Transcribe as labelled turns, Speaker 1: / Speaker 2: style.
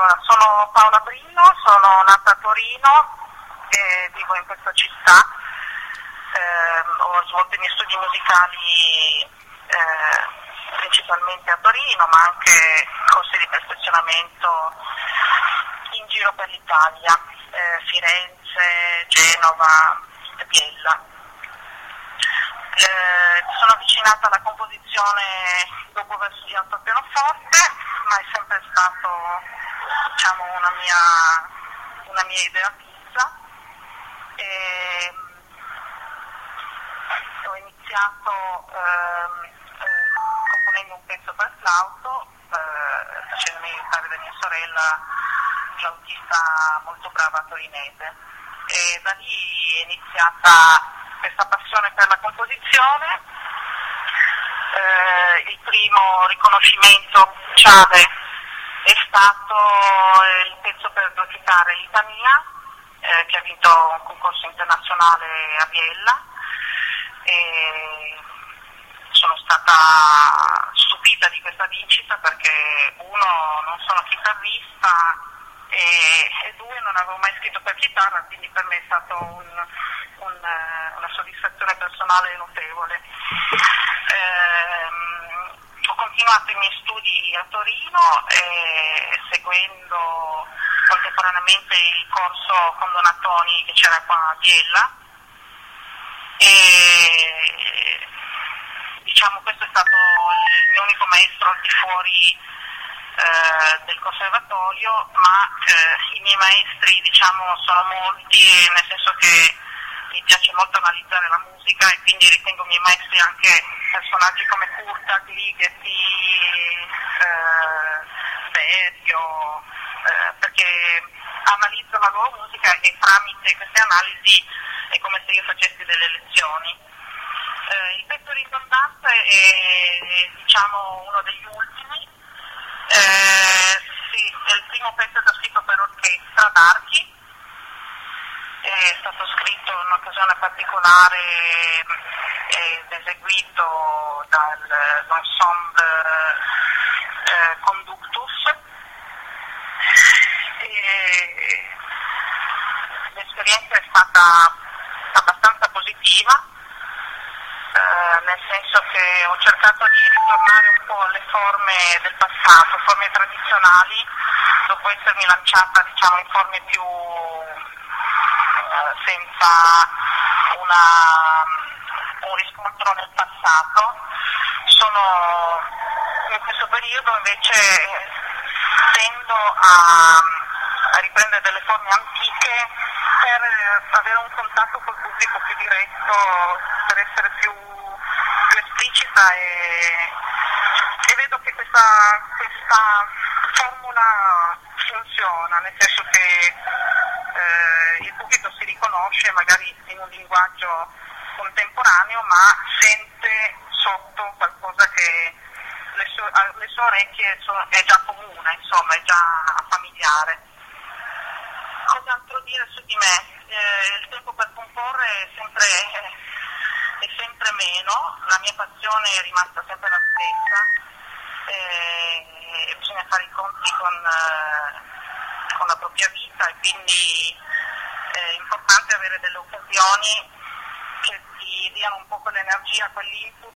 Speaker 1: Allora, sono Paola Brino, sono nata a Torino e vivo in questa città. Ho svolto i miei studi musicali principalmente a Torino, ma anche corsi di perfezionamento in giro per l'Italia, Firenze, Genova e Biella. Sono avvicinata alla composizione dopo aver studiato il pianoforte, ma è sempre stato, diciamo, una mia idea fissa. Ho iniziato componendo un pezzo per flauto, facendomi aiutare da mia sorella, flautista molto brava torinese, e da lì è iniziata questa passione per la composizione. Il primo riconoscimento ufficiale è stato il pezzo per due chitarre Litania, che ha vinto un concorso internazionale a Biella, e sono stata stupita di questa vincita perché uno, non sono chitarrista, e due, non avevo mai scritto per chitarra, quindi per me è stato una soddisfazione personale notevole. Ho continuato i miei studi a Torino, seguendo contemporaneamente il corso con Donatoni che c'era qua a Biella, e diciamo questo è stato il mio unico maestro al di fuori del conservatorio, ma i miei maestri, diciamo, sono molti, nel senso che mi piace molto analizzare la musica e quindi ritengo miei maestri anche personaggi come Kurta, Ligeti, Berio, perché analizzo la loro musica e tramite queste analisi è come se io facessi delle lezioni. Il pezzo ridondante è, diciamo, uno degli ultimi. Sì, è il primo pezzo che ho scritto per orchestra d'archi, è stato scritto in un'occasione particolare ed eseguito dall'ensemble Conductus, e l'esperienza è stata abbastanza positiva, nel senso che ho cercato di ritornare un po' alle forme del passato, forme tradizionali, dopo essermi lanciata, diciamo, in forme più senza un riscontro nel passato. In questo periodo invece tendo a riprendere delle forme antiche per avere un contatto col pubblico più diretto, per essere più esplicita, e vedo che questa formula funziona, nel senso che il pubblico si riconosce magari in un linguaggio contemporaneo, ma sente sotto qualcosa che alle sue orecchie è già comune, insomma, è già familiare. Cos'altro dire su di me? Il tempo per comporre è sempre meno, la mia passione è rimasta sempre la stessa, e bisogna fare i conti con la propria vita, e quindi è importante avere delle occasioni che ti diano un po' quell'energia, quell'input